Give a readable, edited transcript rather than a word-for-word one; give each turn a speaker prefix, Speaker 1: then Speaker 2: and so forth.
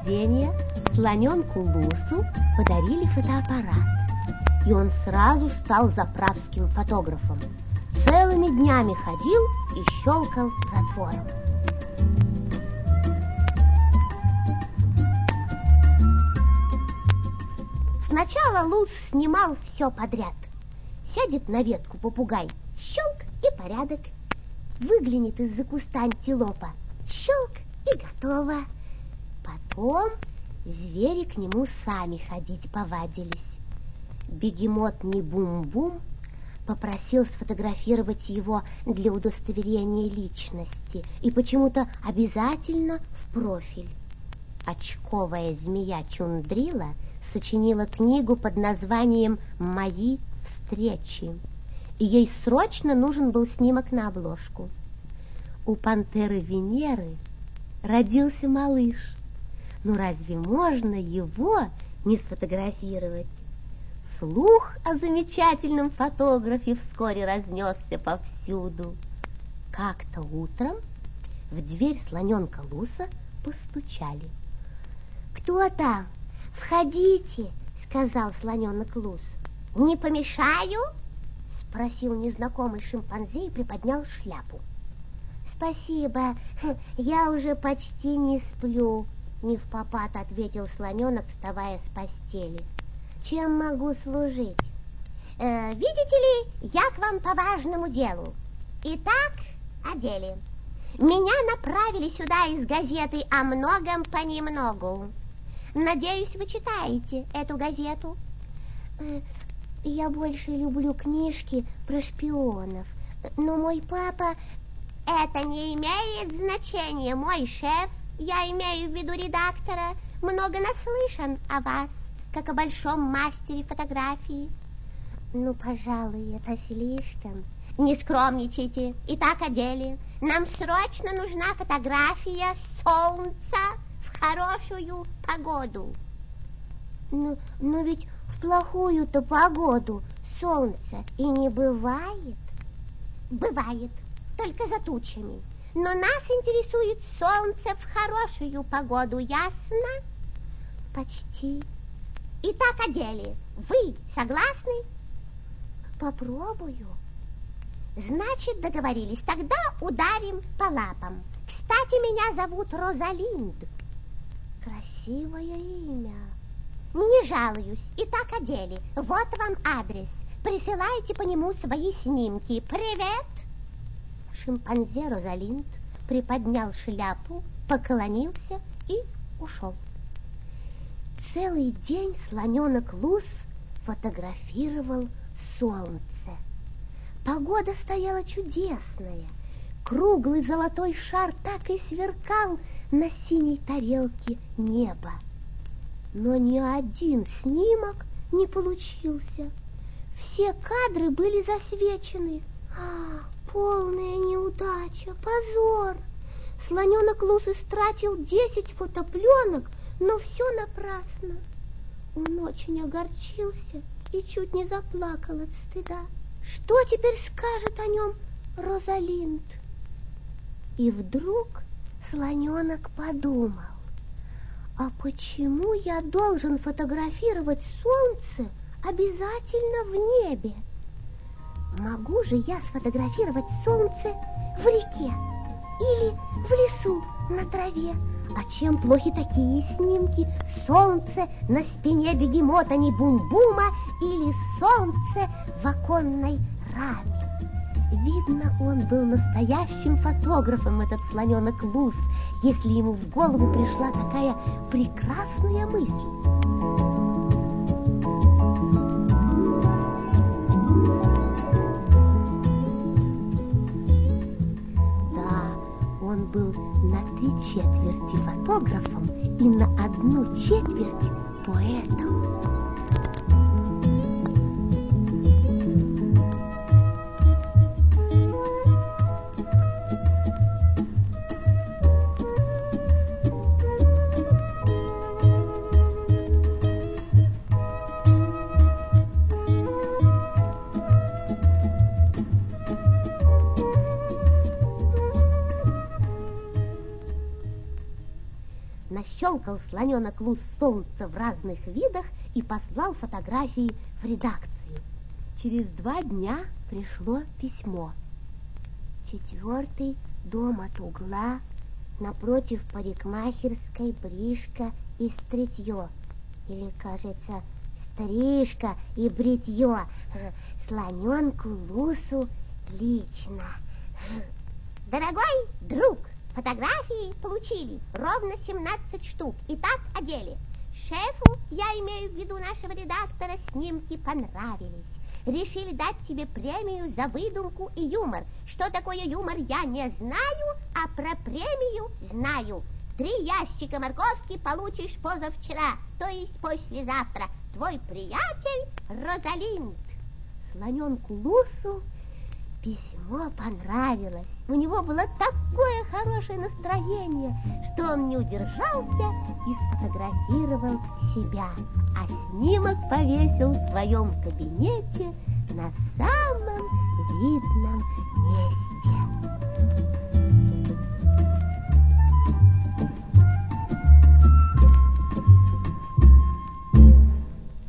Speaker 1: рождения слоненку Лусу подарили фотоаппарат, и он сразу стал заправским фотографом. Целыми днями ходил и щелкал затвором. Сначала Лус снимал все подряд. Сядет на ветку попугай, щелк и порядок. Выглянет из-за куста антилопа, щелк и готово. Потом звери к нему сами ходить повадились. Бегемот не Бум-Бум попросил сфотографировать его для удостоверения личности и почему-то обязательно в профиль. Очковая змея Чундрила сочинила книгу под названием «Мои встречи», и ей срочно нужен был снимок на обложку. У пантеры Венеры родился малыш. Ну разве можно его не сфотографировать? Слух о замечательном фотографе вскоре разнесся повсюду. Как-то утром в дверь слоненка Луса постучали. «Кто там? Входите!» — сказал слоненок Лус. «Не помешаю?» — спросил незнакомый шимпанзе и приподнял шляпу. «Спасибо, я уже почти не сплю», — невпопад ответил слоненок, вставая с постели. «Чем могу служить?» «Видите ли, я к вам по важному делу. Итак, о деле. Меня направили сюда из газеты «О многом понемногу». Надеюсь, вы читаете эту газету?» «Я больше люблю книжки про шпионов, но мой папа...» «Это не имеет значения, мой шеф, я имею в виду редактора, много наслышан о вас, как о большом мастере фотографии». «Ну, пожалуй, это слишком». «Не скромничайте. Итак, о деле. Нам срочно нужна фотография солнца в хорошую погоду». Но ведь в плохую-то погоду солнца и не бывает». «Бывает, только за тучами. Но нас интересует солнце в хорошую погоду, ясно?» «Почти». «Итак, о деле. Вы согласны?» «Попробую». «Значит, договорились. Тогда ударим по лапам. Кстати, меня зовут Розалинд». «Красивое имя». «Не жалуюсь. Итак, о деле. Вот вам адрес. Присылайте по нему свои снимки. Привет!» Шимпанзе Розалинд приподнял шляпу, поклонился и ушел. Целый день слоненок Лус фотографировал солнце. Погода стояла чудесная. Круглый золотой шар так и сверкал на синей тарелке неба. Но ни один снимок не получился. Все кадры были засвечены. Полная неудача, позор! Слоненок Лус истратил 10 фотопленок, но все напрасно. Он очень огорчился и чуть не заплакал от стыда. Что теперь скажет о нем Розалинд? И вдруг слоненок подумал: а почему я должен фотографировать солнце обязательно в небе? Могу же я сфотографировать солнце в реке или в лесу на траве? А чем плохи такие снимки? Солнце на спине бегемота не Бум-Бума или солнце в оконной раме? Видно, он был настоящим фотографом, этот слоненок Лус, если ему в голову пришла такая прекрасная мысль. Он был на 3/4 фотографом и на 1/4 поэтом. Щелкал слоненок Лус солнца в разных видах и послал фотографии в редакцию. Через 2 дня пришло письмо. 4-й дом от угла, напротив парикмахерской бришка и стритье. Или, кажется, стрижка и бритье. Слоненку Лусу лично. Дорогой друг, фотографии получили ровно 17 штук. И так одели. Шефу, я имею в виду нашего редактора, снимки понравились. Решили дать тебе премию за выдумку и юмор. Что такое юмор, я не знаю, а про премию знаю. 3 ящика морковки получишь позавчера, то есть послезавтра. Твой приятель Розалинд. Слоненку Лусу письмо понравилось. У него было такое хорошее настроение, что он не удержался и сфотографировал себя, а снимок повесил в своем кабинете на самом видном месте.